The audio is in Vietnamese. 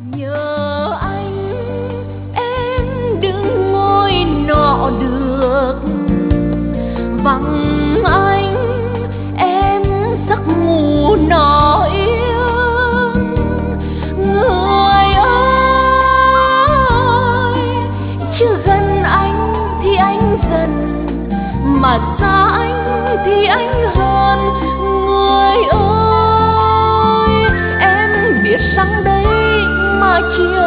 Nhờ anh em đứng ngôi nọ được, vắng anh em giấc ngủ nọ yên. Người ơi, chưa gần anh thì anh dần, mà xa anh thì anh hơn. Người ơi, em biết rằng đây mà chia